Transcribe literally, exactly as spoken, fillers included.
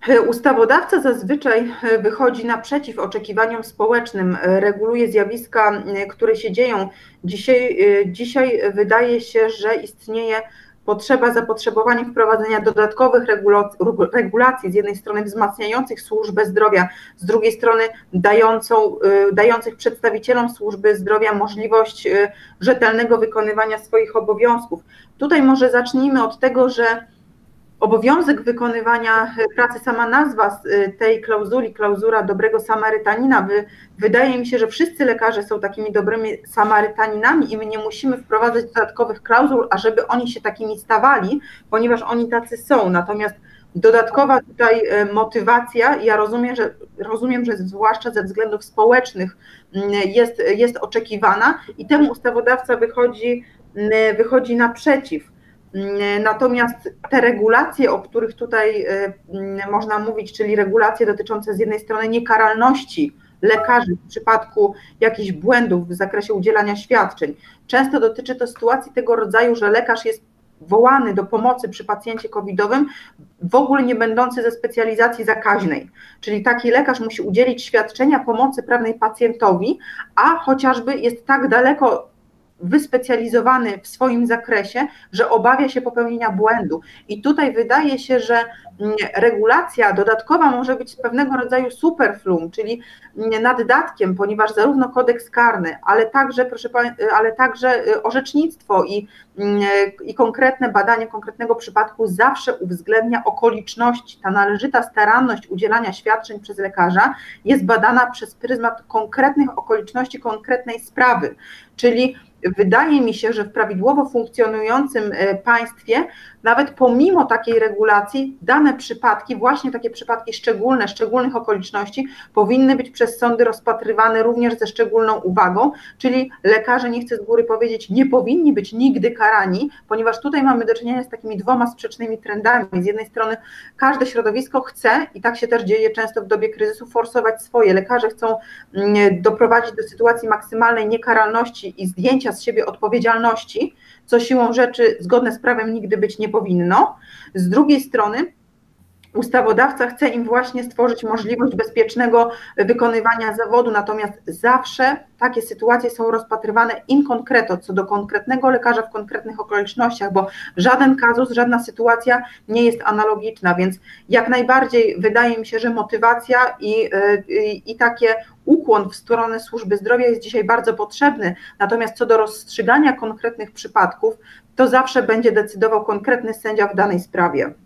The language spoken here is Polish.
Ustawodawca zazwyczaj wychodzi naprzeciw oczekiwaniom społecznym, reguluje zjawiska, które się dzieją. Dzisiaj, dzisiaj wydaje się, że istnieje potrzeba, zapotrzebowanie wprowadzenia dodatkowych regulacji, z jednej strony wzmacniających służbę zdrowia, z drugiej strony dającą, dających przedstawicielom służby zdrowia możliwość rzetelnego wykonywania swoich obowiązków. Tutaj może zacznijmy od tego, że obowiązek wykonywania pracy, sama nazwa tej klauzuli, klauzula dobrego Samarytanina, wydaje mi się, że wszyscy lekarze są takimi dobrymi Samarytaninami i my nie musimy wprowadzać dodatkowych klauzul, ażeby oni się takimi stawali, ponieważ oni tacy są. Natomiast dodatkowa tutaj motywacja, ja rozumiem, że, rozumiem, że zwłaszcza ze względów społecznych jest, jest oczekiwana i temu ustawodawca wychodzi, wychodzi naprzeciw. Natomiast te regulacje, o których tutaj można mówić, czyli regulacje dotyczące z jednej strony niekaralności lekarzy w przypadku jakichś błędów w zakresie udzielania świadczeń, często dotyczy to sytuacji tego rodzaju, że lekarz jest wołany do pomocy przy pacjencie kowidowym, w ogóle nie będący ze specjalizacji zakaźnej, czyli taki lekarz musi udzielić świadczenia pomocy prawnej pacjentowi, a chociażby jest tak daleko wyspecjalizowany w swoim zakresie, że obawia się popełnienia błędu. I tutaj wydaje się, że regulacja dodatkowa może być pewnego rodzaju superflum, czyli naddatkiem, ponieważ zarówno kodeks karny, ale także, proszę, ale także orzecznictwo i, i konkretne badanie konkretnego przypadku zawsze uwzględnia okoliczności. Ta należyta staranność udzielania świadczeń przez lekarza jest badana przez pryzmat konkretnych okoliczności, konkretnej sprawy, czyli wydaje mi się, że w prawidłowo funkcjonującym państwie, nawet pomimo takiej regulacji, dane przypadki, właśnie takie przypadki szczególne, szczególnych okoliczności, powinny być przez sądy rozpatrywane również ze szczególną uwagą, czyli lekarze, nie chcę z góry powiedzieć, nie powinni być nigdy karani, ponieważ tutaj mamy do czynienia z takimi dwoma sprzecznymi trendami. Z jednej strony każde środowisko chce, i tak się też dzieje często w dobie kryzysu, forsować swoje. Lekarze chcą doprowadzić do sytuacji maksymalnej niekaralności i zdjęcia z siebie odpowiedzialności, co siłą rzeczy zgodne z prawem nigdy być nie powinno. Z drugiej strony ustawodawca chce im właśnie stworzyć możliwość bezpiecznego wykonywania zawodu, natomiast zawsze takie sytuacje są rozpatrywane in concreto, co do konkretnego lekarza w konkretnych okolicznościach, bo żaden kazus, żadna sytuacja nie jest analogiczna, więc jak najbardziej wydaje mi się, że motywacja i, i, i takie ukłon w stronę służby zdrowia jest dzisiaj bardzo potrzebny, natomiast co do rozstrzygania konkretnych przypadków, to zawsze będzie decydował konkretny sędzia w danej sprawie.